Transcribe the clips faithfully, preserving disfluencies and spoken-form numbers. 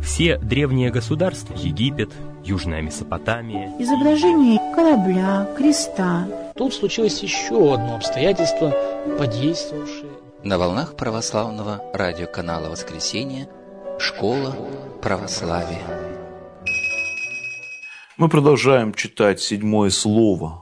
Все древние государства – Египет, Южная Месопотамия. Изображение корабля, креста. Тут случилось еще одно обстоятельство, подействовавшее. На волнах православного радиоканала «Воскресенье» «Школа православия». Мы продолжаем читать седьмое слово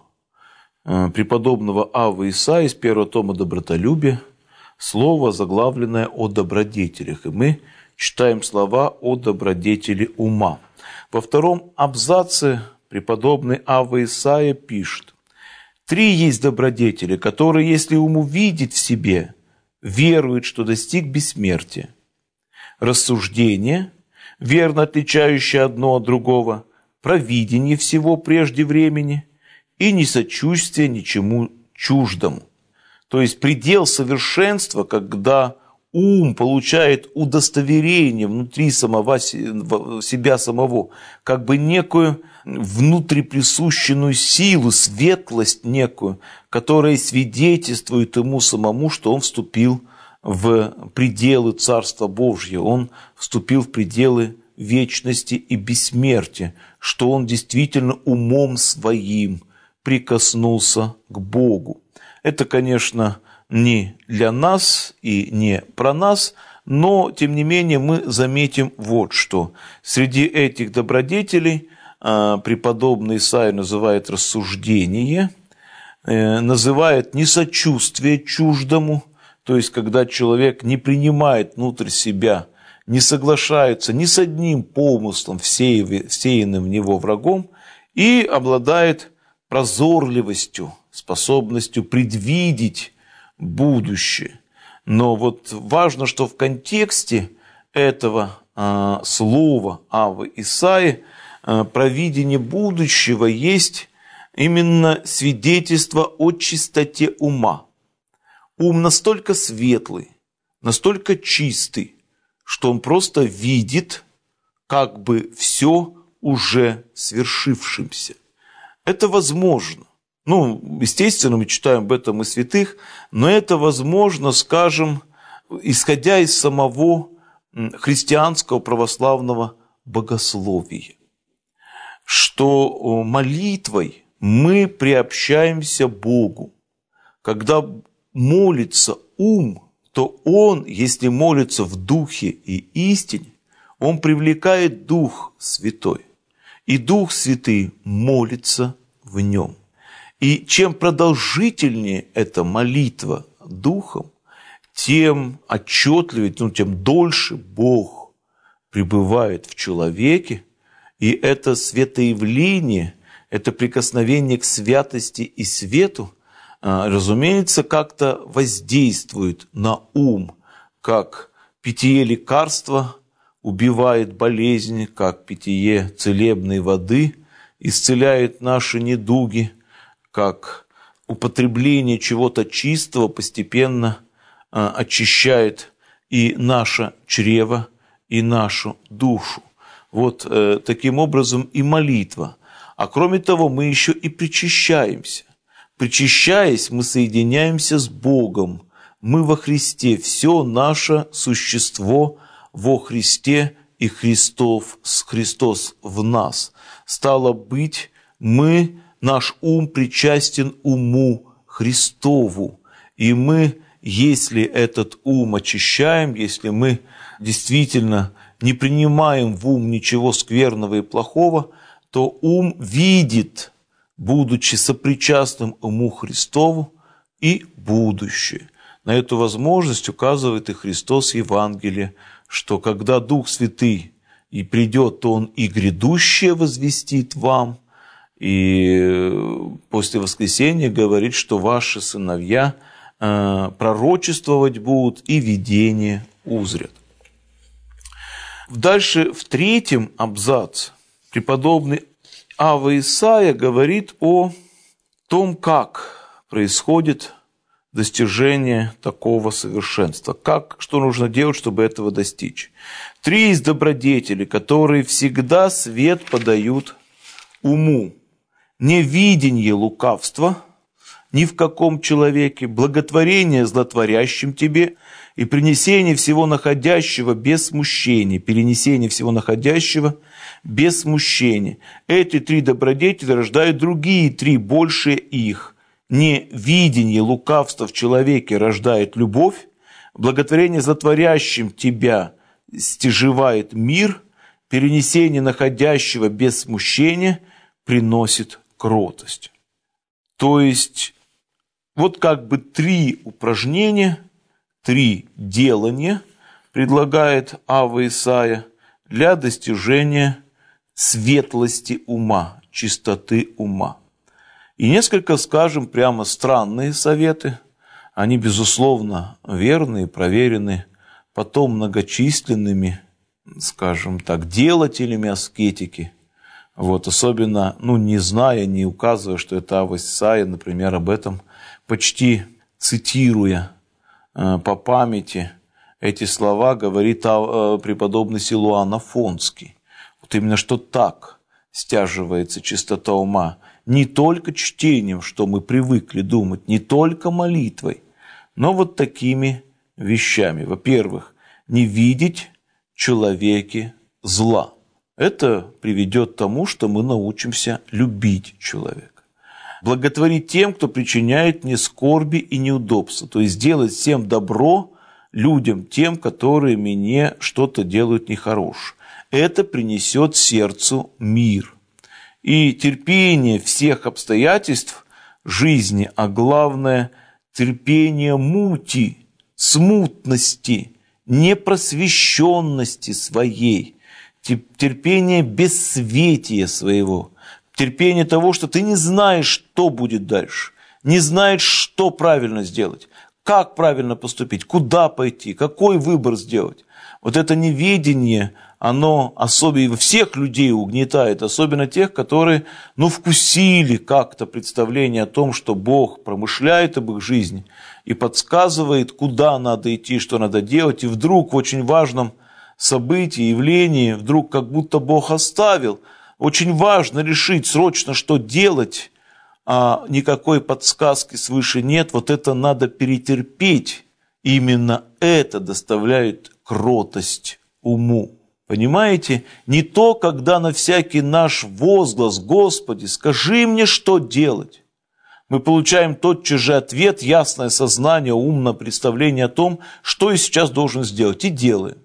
преподобного Аввы Исаии из первого тома «Добротолюбие», слово, заглавленное «О добродетелях». И мы читаем слова о добродетели ума. Во втором абзаце преподобный Авва Исаия пишет: «Три есть добродетели, которые, если ум увидит в себе, верует, что достиг бессмертия. Рассуждение, верно отличающее одно от другого, провидение всего прежде времени и несочувствие ничему чуждому». То есть предел совершенства, когда ум получает удостоверение внутри самого себя самого, как бы некую внутриприсущенную силу, светлость некую, которая свидетельствует ему самому, что он вступил в пределы Царства Божьего, он вступил в пределы вечности и бессмертия, что он действительно умом своим прикоснулся к Богу. Это, конечно, не для нас и не про нас, но, тем не менее, мы заметим вот что. Среди этих добродетелей э, преподобный Исаия называет рассуждение, э, называет несочувствие чуждому, то есть, когда человек не принимает внутрь себя, не соглашается ни с одним помыслом, всеянным в него врагом, и обладает прозорливостью, способностью предвидеть будущее. Но вот важно, что в контексте этого э, слова Аввы Исаии э, провидение будущего есть именно свидетельство о чистоте ума. Ум настолько светлый, настолько чистый, что он просто видит как бы все уже свершившимся. Это возможно. Ну, естественно, мы читаем об этом и святых, но это возможно, скажем, исходя из самого христианского православного богословия, что молитвой мы приобщаемся к Богу. Когда молится ум, то он, если молится в духе и истине, он привлекает Дух Святой, и Дух Святый молится в нем. И чем продолжительнее эта молитва Духом, тем отчетливее, ну, тем дольше Бог пребывает в человеке, и это светоявление, это прикосновение к святости и свету, разумеется, как-то воздействует на ум, как питье лекарства убивает болезни, как питье целебной воды исцеляет наши недуги, как употребление чего-то чистого постепенно а, очищает и наше чрево, и нашу душу. Вот э, таким образом и молитва. А кроме того, мы еще и причащаемся. Причащаясь, мы соединяемся с Богом. Мы во Христе, все наше существо во Христе, и Христов, Христос в нас. Стало быть, мы... Наш ум причастен уму Христову, и мы, если этот ум очищаем, если мы действительно не принимаем в ум ничего скверного и плохого, то ум видит, будучи сопричастным уму Христову, и будущее. На эту возможность указывает и Христос в Евангелии, что когда Дух Святый и придет, то Он и грядущее возвестит вам, и после воскресения говорит, что ваши сыновья э, пророчествовать будут и видение узрят. Дальше в третьем абзаце преподобный Авва Исаия говорит о том, как происходит достижение такого совершенства, как, что нужно делать, чтобы этого достичь. Три есть добродетели, которые всегда свет подают уму. Невидение лукавства, ни в каком человеке, благотворение злотворящим тебе и принесение всего находящего без смущения, перенесение всего находящего без смущения. Эти три добродетели рождают другие три, большие их. Не видение лукавства в человеке рождает любовь, благотворение злотворящим тебя стяжевает мир, перенесение находящего без смущения приносит кротость. То есть, вот как бы три упражнения, три делания предлагает Авва Исайя для достижения светлости ума, чистоты ума. И несколько, скажем, прямо странные советы, они, безусловно, верные, проверены потом многочисленными, скажем так, делателями аскетики. Вот, особенно, ну, не зная, не указывая, что это Авва Исайя, например, об этом почти цитируя э, по памяти эти слова, говорит о, э, преподобный Силуан Афонский. Вот именно что так стяживается чистота ума. Не только чтением, что мы привыкли думать, не только молитвой, но вот такими вещами. Во-первых, не видеть в человеке зла. Это приведет к тому, что мы научимся любить человека. Благотворить тем, кто причиняет мне скорби и неудобства. То есть делать всем добро людям, тем, которые мне что-то делают нехорошее. Это принесет сердцу мир. И терпение всех обстоятельств жизни, а главное терпение мути, смутности, непросвещенности своей, терпение бессветия своего, терпение того, что ты не знаешь, что будет дальше, не знаешь, что правильно сделать, как правильно поступить, куда пойти, какой выбор сделать. Вот это неведение, оно особенно всех людей угнетает, особенно тех, которые, ну, вкусили как-то представление о том, что Бог промышляет об их жизни и подсказывает, куда надо идти, что надо делать, и вдруг в очень важном событии, явлении, вдруг как будто Бог оставил. Очень важно решить срочно, что делать, а никакой подсказки свыше нет. Вот это надо перетерпеть. Именно это доставляет кротость уму. Понимаете? Не то, когда на всякий наш возглас: «Господи, скажи мне, что делать», мы получаем тотчас же ответ, ясное сознание, умное представление о том, что я сейчас должен сделать, и делаем.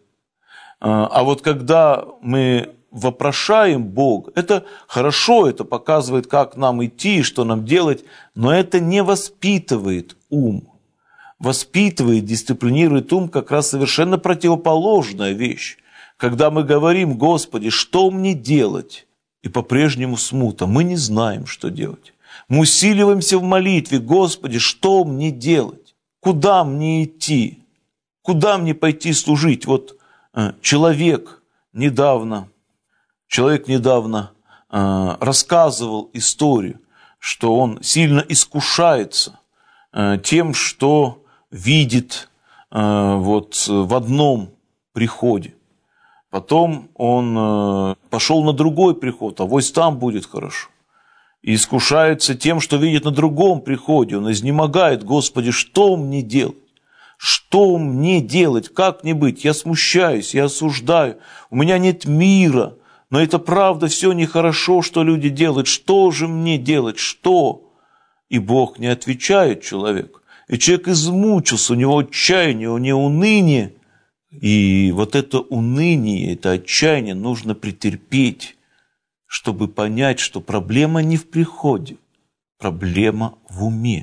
А вот когда мы вопрошаем Бога, это хорошо, это показывает, как нам идти, что нам делать, но это не воспитывает ум. Воспитывает, дисциплинирует ум как раз совершенно противоположная вещь. Когда мы говорим: «Господи, что мне делать?» и по-прежнему смута, мы не знаем, что делать. Мы усиливаемся в молитве: «Господи, что мне делать? Куда мне идти? Куда мне пойти служить?» Вот человек недавно, человек недавно э, рассказывал историю, что он сильно искушается э, тем, что видит э, вот, в одном приходе. Потом он э, пошел на другой приход, а вось там будет хорошо. И искушается тем, что видит на другом приходе. Он изнемогает: «Господи, что мне делать? Что мне делать? Как мне быть? Я смущаюсь, я осуждаю, у меня нет мира, но это правда все нехорошо, что люди делают. Что же мне делать? Что?» И Бог не отвечает человеку. И человек измучился, у него отчаяние, у него уныние. И вот это уныние, это отчаяние нужно претерпеть, чтобы понять, что проблема не в приходе, проблема в уме.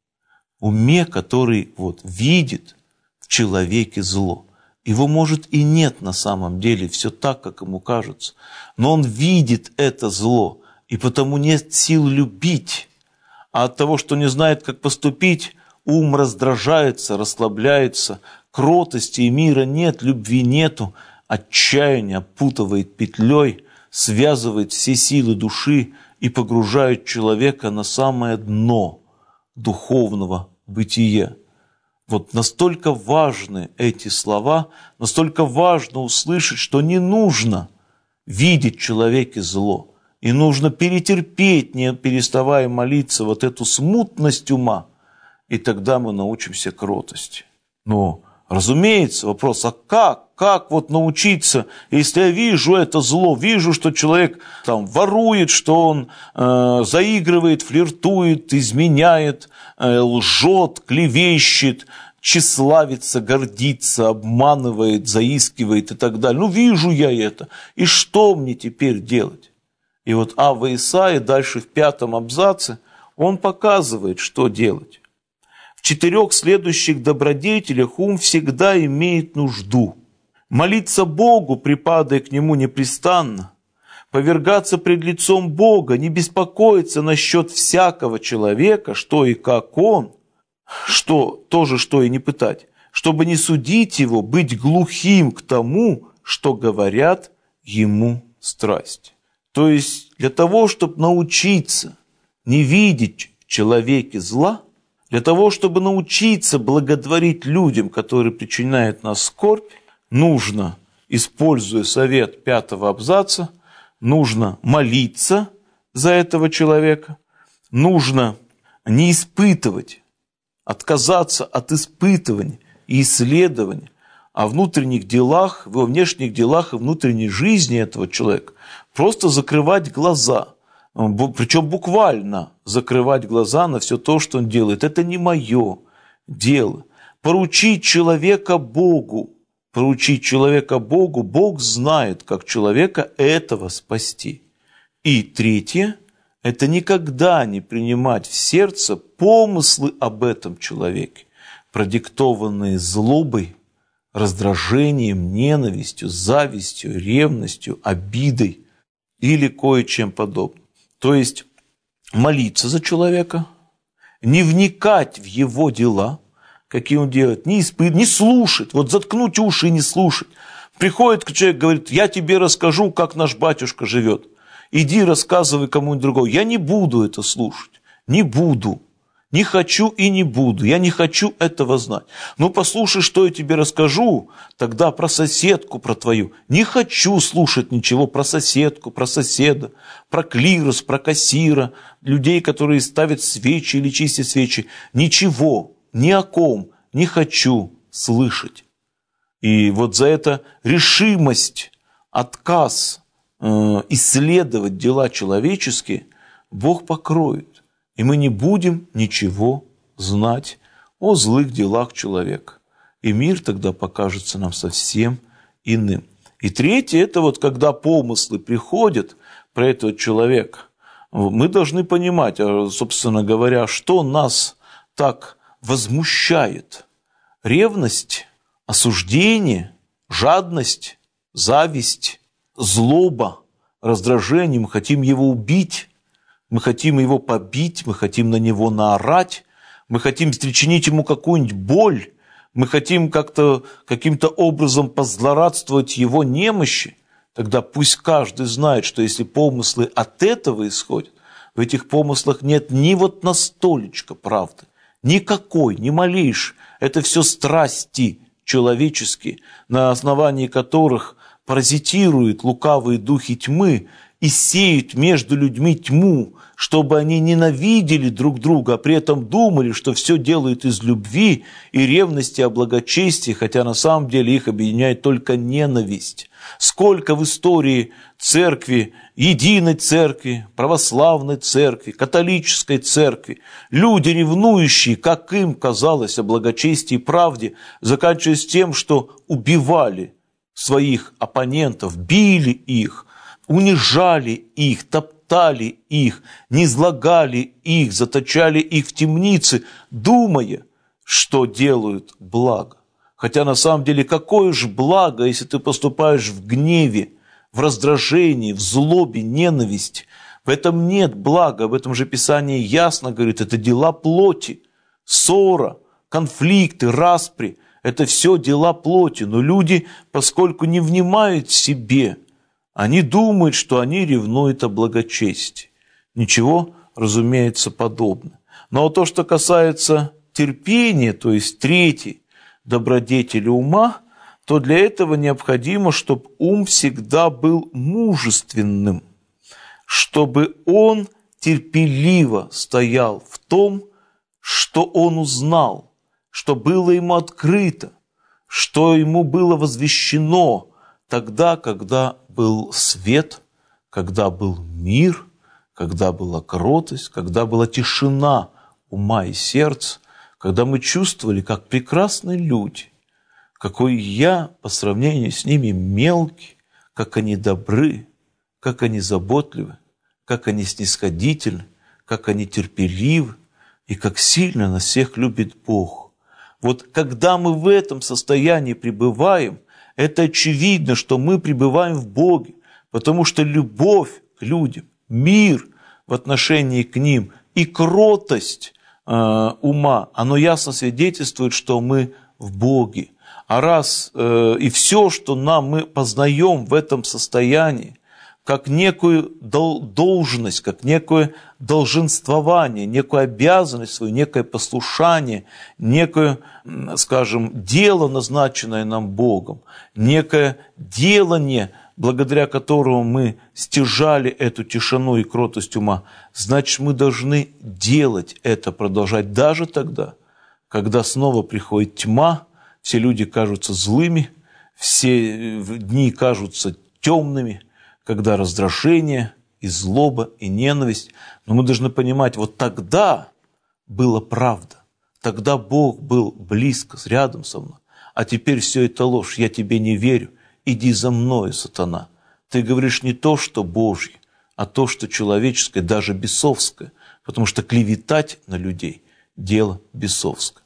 Уме, который вот видит в человеке зло. Его, может, и нет на самом деле, все так, как ему кажется. Но он видит это зло, и потому нет сил любить. А от того, что не знает, как поступить, ум раздражается, расслабляется, кротости и мира нет, любви нету, отчаяние опутывает петлей, связывает все силы души и погружает человека на самое дно духовного бытия. Вот настолько важны эти слова, настолько важно услышать, что не нужно видеть в человеке зло. И нужно перетерпеть, не переставая молиться, вот эту смутность ума, и тогда мы научимся кротости. Но, разумеется, вопрос, а как? Как вот научиться, если я вижу это зло, вижу, что человек там ворует, что он э, заигрывает, флиртует, изменяет, э, лжет, клевещет, тщеславится, гордится, обманывает, заискивает и так далее. Ну, вижу я это. И что мне теперь делать? И вот Авва Исаия дальше в пятом абзаце, он показывает, что делать. В четырех следующих добродетелях ум всегда имеет нужду. Молиться Богу, припадая к Нему непрестанно, повергаться пред лицом Бога, не беспокоиться насчет всякого человека, что и как он, что тоже что и не пытать, чтобы не судить его, быть глухим к тому, что говорят ему страсть. То есть для того, чтобы научиться не видеть в человеке зла, для того, чтобы научиться благотворить людям, которые причиняют нас скорбь, нужно, используя совет пятого абзаца, нужно молиться за этого человека, нужно не испытывать, отказаться от испытывания и исследования о внутренних делах, во внешних делах и внутренней жизни этого человека, просто закрывать глаза, причем буквально закрывать глаза на все то, что он делает. Это не мое дело. Поручить человека Богу, поручить человека Богу, Бог знает, как человека этого спасти. И третье, это никогда не принимать в сердце помыслы об этом человеке, продиктованные злобой, раздражением, ненавистью, завистью, ревностью, обидой или кое-чем подобным. То есть молиться за человека, не вникать в его дела, какие он делает, не испытывать, не слушать, вот заткнуть уши и не слушать. Приходит человек, говорит, я тебе расскажу, как наш батюшка живет. Иди рассказывай кому-нибудь другому. Я не буду это слушать, не буду. Не хочу и не буду, я не хочу этого знать. Ну, послушай, что я тебе расскажу, тогда про соседку, про твою. Не хочу слушать ничего про соседку, про соседа, про клирос, про кассира, людей, которые ставят свечи или чистят свечи. Ничего, ни о ком не хочу слышать. И вот за это решимость, отказ э, исследовать дела человеческие Бог покроет. И мы не будем ничего знать о злых делах человека. И мир тогда покажется нам совсем иным. И третье, это вот когда помыслы приходят про этого человека, мы должны понимать, собственно говоря, что нас так возмущает. Ревность, осуждение, жадность, зависть, злоба, раздражение, мы хотим его убить. Мы хотим его побить, мы хотим на него наорать, мы хотим причинить ему какую-нибудь боль, мы хотим как-то, каким-то образом позлорадствовать его немощи. Тогда пусть каждый знает, что если помыслы от этого исходят, в этих помыслах нет ни вот на столечко правды, никакой, ни малейшей. Это все страсти человеческие, на основании которых паразитируют лукавые духи тьмы, и сеют между людьми тьму, чтобы они ненавидели друг друга, а при этом думали, что все делают из любви и ревности о благочестии, хотя на самом деле их объединяет только ненависть. Сколько в истории церкви, единой церкви, православной церкви, католической церкви, люди, ревнующие, как им казалось, о благочестии и правде, заканчиваясь тем, что убивали своих оппонентов, били их, унижали их, топтали их, низлагали их, заточали их в темницы, думая, что делают благо. Хотя на самом деле какое же благо, если ты поступаешь в гневе, в раздражении, в злобе, ненависти. В этом нет блага, об этом же Писание ясно говорит, это дела плоти, ссора, конфликты, распри, это все дела плоти. Но люди, поскольку не внимают себе, они думают, что они ревнуют о благочестии. Ничего, разумеется, подобного. Но то, что касается терпения, то есть третьей добродетели ума, то для этого необходимо, чтобы ум всегда был мужественным. чтобы он терпеливо стоял в том, что он узнал, что было ему открыто, что ему было возвещено тогда, когда был свет, когда был мир, когда была кротость, когда была тишина ума и сердца, когда мы чувствовали, как прекрасны люди, какой я по сравнению с ними мелкий, как они добры, как они заботливы, как они снисходительны, как они терпеливы, и как сильно нас всех любит Бог. Вот когда мы в этом состоянии пребываем, это очевидно, что мы пребываем в Боге, потому что любовь к людям, мир в отношении к ним и кротость э, ума, оно ясно свидетельствует, что мы в Боге. А раз э, и все, что нам мы познаем в этом состоянии, как некую должность, как некое долженствование, некую обязанность свою, некое послушание, некое, скажем, дело, назначенное нам Богом, некое делание, благодаря которому мы стяжали эту тишину и кротость ума, значит, мы должны делать это, продолжать даже тогда, когда снова приходит тьма, все люди кажутся злыми, все дни кажутся темными, когда раздражение и злоба, и ненависть. Но мы должны понимать, вот тогда была правда, тогда Бог был близко, рядом со мной. А теперь все это ложь, я тебе не верю, иди за мною, сатана. Ты говоришь не то, что Божье, а то, что человеческое, даже бесовское, потому что клеветать на людей – дело бесовское.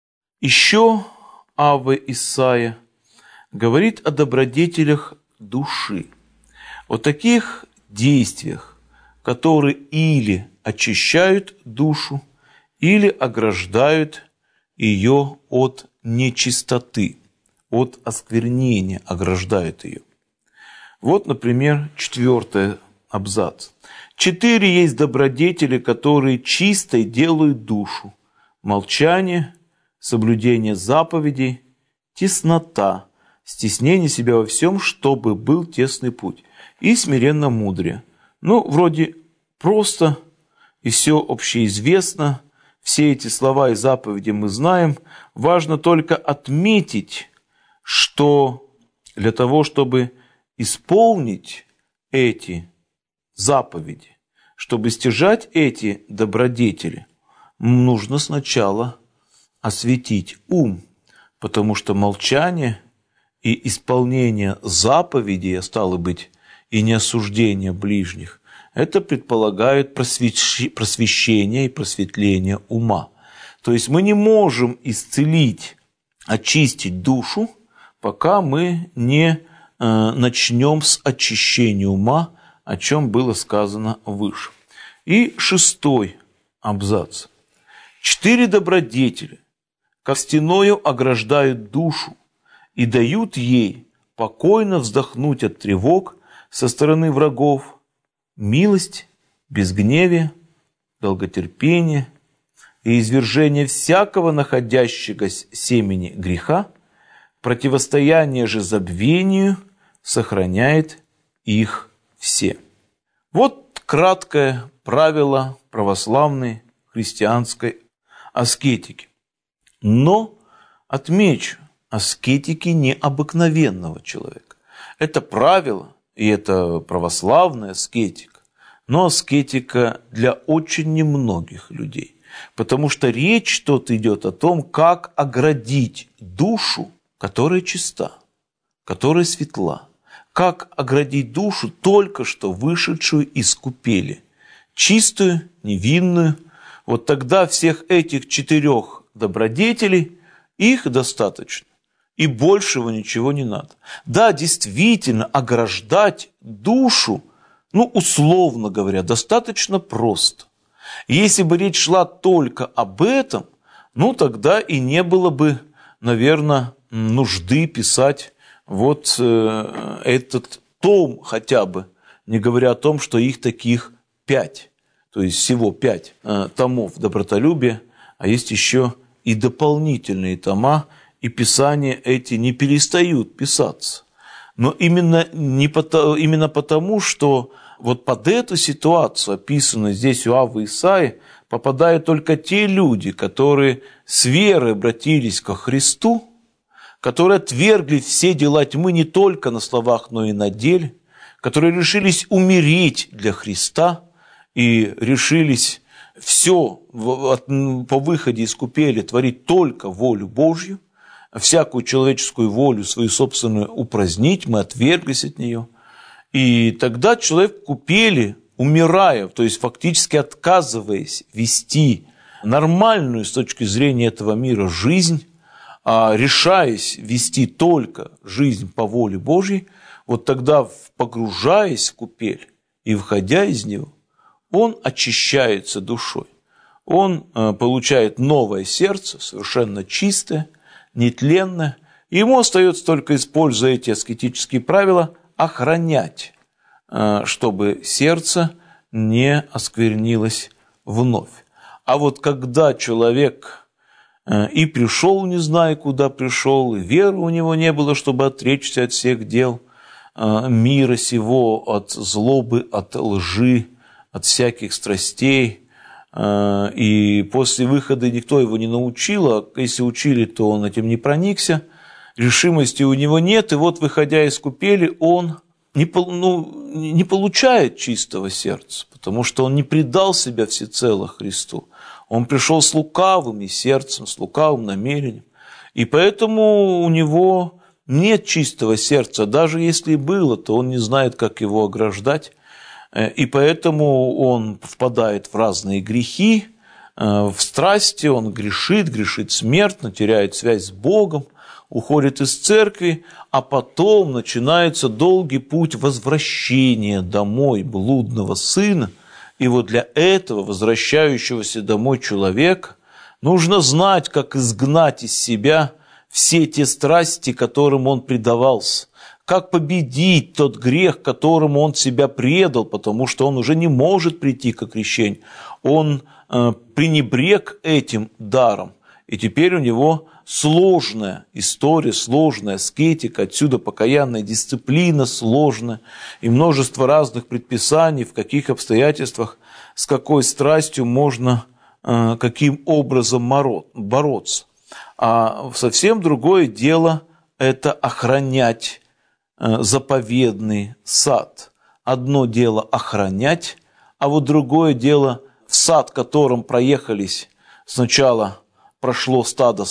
Еще Авва Исаия говорит о добродетелях души, о таких действиях, которые или очищают душу, или ограждают ее от нечистоты, от осквернения ограждают ее. Вот, например, четвертый абзац. Четыре есть добродетели, которые чистой делают душу: молчание, соблюдение заповедей, теснота, стеснение себя во всем, чтобы был тесный путь, и смиренно мудрее. Ну, вроде просто, и все общеизвестно, все эти слова и заповеди мы знаем. Важно только отметить, что для того, чтобы исполнить эти заповеди, чтобы стяжать эти добродетели, нужно сначала осветить ум, потому что молчание и исполнение заповедей, а стало быть, и неосуждение ближних, это предполагает просвещение и просветление ума. То есть мы не можем исцелить, очистить душу, пока мы не э, начнем с очищения ума, о чем было сказано выше. И шестой абзац. Четыре добродетели, как стеною ограждают душу и дают ей покойно вздохнуть от тревог со стороны врагов: милость, безгневие, долготерпение и извержение всякого находящего семени греха, противостояние же забвению сохраняет их все. Вот краткое правило православной христианской аскетики. Но отмечу, аскетики необыкновенного человека. Это правило, и это православная аскетика, но аскетика для очень немногих людей. Потому что речь тут идет о том, как оградить душу, которая чиста, которая светла. Как оградить душу, только что вышедшую из купели, чистую, невинную. Вот тогда всех этих четырех добродетелей, их достаточно. И большего ничего не надо. Да, действительно, ограждать душу, ну, условно говоря, достаточно просто. Если бы речь шла только об этом, ну, тогда и не было бы, наверное, нужды писать вот э, этот том хотя бы, не говоря о том, что их таких пять, то есть всего пять э, томов добротолюбия, а есть еще и дополнительные тома, и писания эти не перестают писаться. Но именно, не потому, именно потому, что Вот под эту ситуацию, описанную здесь у Аввы и Исаии, попадают только те люди, которые с верой обратились ко Христу, которые отвергли все дела тьмы не только на словах, но и на деле, которые решились умереть для Христа и решились все по выходе из купели творить только волю Божью, всякую человеческую волю свою собственную упразднить, мы отверглись от нее. И тогда человек в купели, умирая, то есть фактически отказываясь вести нормальную с точки зрения этого мира жизнь, а решаясь вести только жизнь по воле Божьей, вот тогда, погружаясь в купель и выходя из него, он очищается душой. Он получает новое сердце, совершенно чистое, нетленное. И ему остается только, используя эти аскетические правила, охранять, чтобы сердце не осквернилось вновь. А вот когда человек и пришел, не зная, куда пришел, и веры у него не было, чтобы отречься от всех дел мира сего, от злобы, от лжи, от всяких страстей, и после выхода никто его не научил, а если учили, то он этим не проникся, решимости у него нет, и вот, выходя из купели, он не, ну, не получает чистого сердца, потому что он не предал себя всецело Христу. Он пришел с лукавым сердцем, с лукавым намерением, и поэтому у него нет чистого сердца. Даже если и было, то он не знает, как его ограждать, и поэтому он впадает в разные грехи, в страсти, он грешит, грешит смертно, теряет связь с Богом, уходит из церкви, а потом начинается долгий путь возвращения домой блудного сына. И вот для этого возвращающегося домой человека нужно знать, как изгнать из себя все те страсти, которым он предавался, как победить тот грех, которому он себя предал, потому что он уже не может прийти к окрещению. Он э, пренебрег этим даром, и теперь у него сложная история, сложная аскетика, отсюда покаянная дисциплина сложная, и множество разных предписаний, в каких обстоятельствах, с какой страстью можно, э, каким образом бороться. А совсем другое дело – это охранять заповедный сад. Одно дело охранять, а вот другое дело в сад, которым проехались сначала прошло стадо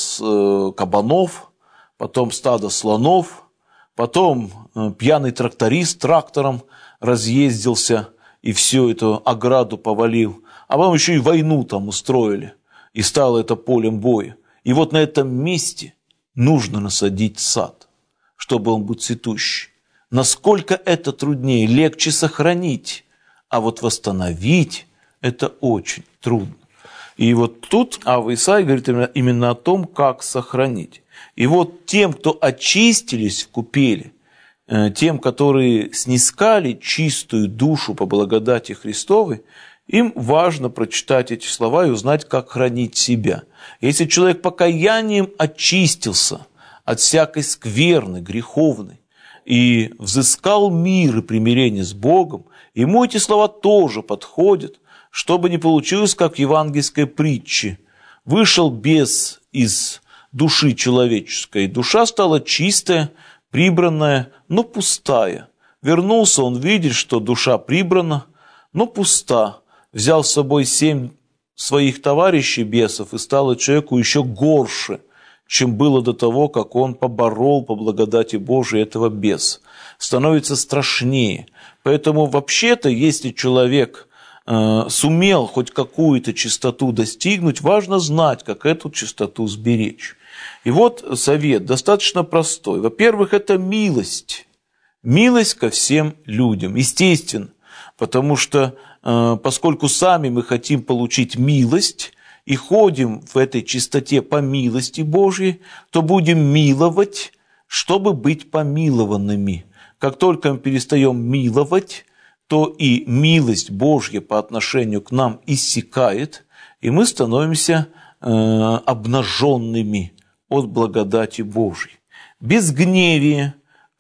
кабанов, потом стадо слонов, потом пьяный тракторист трактором разъездился и всю эту ограду повалил, а потом еще и войну там устроили, и стало это полем боя. И вот на этом месте нужно насадить сад, чтобы он был цветущий. Насколько это труднее, легче сохранить, а вот восстановить это очень трудно. И вот тут Авва и Исаия говорит именно о том, как сохранить. И вот тем, кто очистились в купели, тем, которые снискали чистую душу по благодати Христовой, им важно прочитать эти слова и узнать, как хранить себя. Если человек покаянием очистился от всякой скверны, греховной, и взыскал мир и примирение с Богом, ему эти слова тоже подходят, чтобы не получилось, как в евангельской притче. Вышел бес из души человеческой, душа стала чистая, прибранная, но пустая. Вернулся, он видит, что душа прибрана, но пуста. Взял с собой семь своих товарищей бесов, и стало человеку еще горше, чем было до того, как он поборол по благодати Божией этого беса. Становится страшнее. Поэтому вообще-то, если человек э, сумел хоть какую-то чистоту достигнуть, важно знать, как эту чистоту сберечь. И вот совет достаточно простой. Во-первых, это милость. Милость ко всем людям. Естественно, потому что э, поскольку сами мы хотим получить милость, и ходим в этой чистоте по милости Божьей, то будем миловать, чтобы быть помилованными. Как только мы перестаем миловать, то и милость Божья по отношению к нам иссякает, и мы становимся э, обнаженными от благодати Божьей. Безгневие,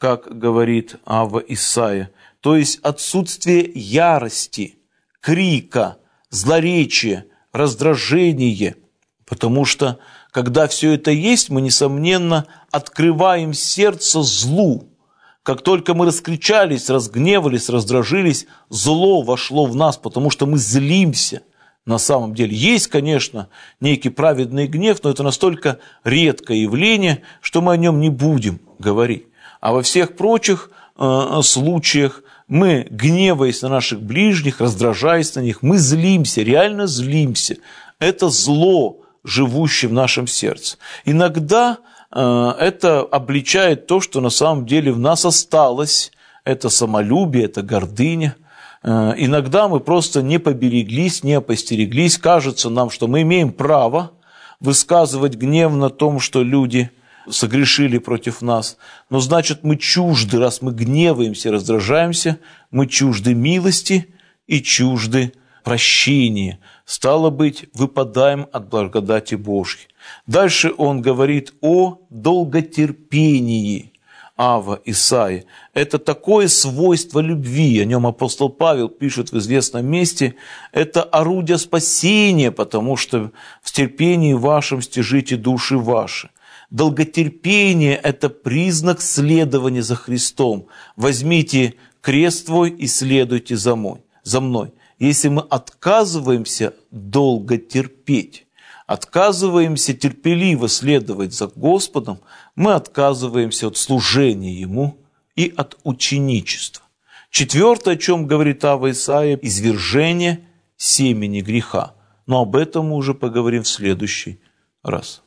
как говорит Авва Исаия, то есть отсутствие ярости, крика, злоречия, раздражения, потому что, когда все это есть, мы, несомненно, открываем сердце злу. Как только мы раскричались, разгневались, раздражились, зло вошло в нас, потому что мы злимся. На самом деле есть, конечно, некий праведный гнев, но это настолько редкое явление, что мы о нем не будем говорить. А во всех прочих э, случаях мы, гневаясь на наших ближних, раздражаясь на них, мы злимся, реально злимся. Это зло, живущее в нашем сердце. Иногда э, это обличает то, что на самом деле в нас осталось. Это самолюбие, это гордыня. Э, иногда мы просто не побереглись, не постереглись. Кажется нам, что мы имеем право высказывать гнев на том, что люди согрешили против нас. Но значит, мы чужды, раз мы гневаемся, раздражаемся, мы чужды милости и чужды прощения. Стало быть, выпадаем от благодати Божьей. Дальше он говорит о долготерпении. Авва Исаия. Это такое свойство любви, о нем апостол Павел пишет в известном месте, это орудие спасения, потому что в терпении вашем стяжите души ваши. Долготерпение – это признак следования за Христом. Возьмите крест твой и следуйте за мной. Если мы отказываемся долго терпеть, отказываемся терпеливо следовать за Господом, мы отказываемся от служения Ему и от ученичества. Четвертое, о чем говорит Авва Исаия – извержение семени греха. Но об этом мы уже поговорим в следующий раз.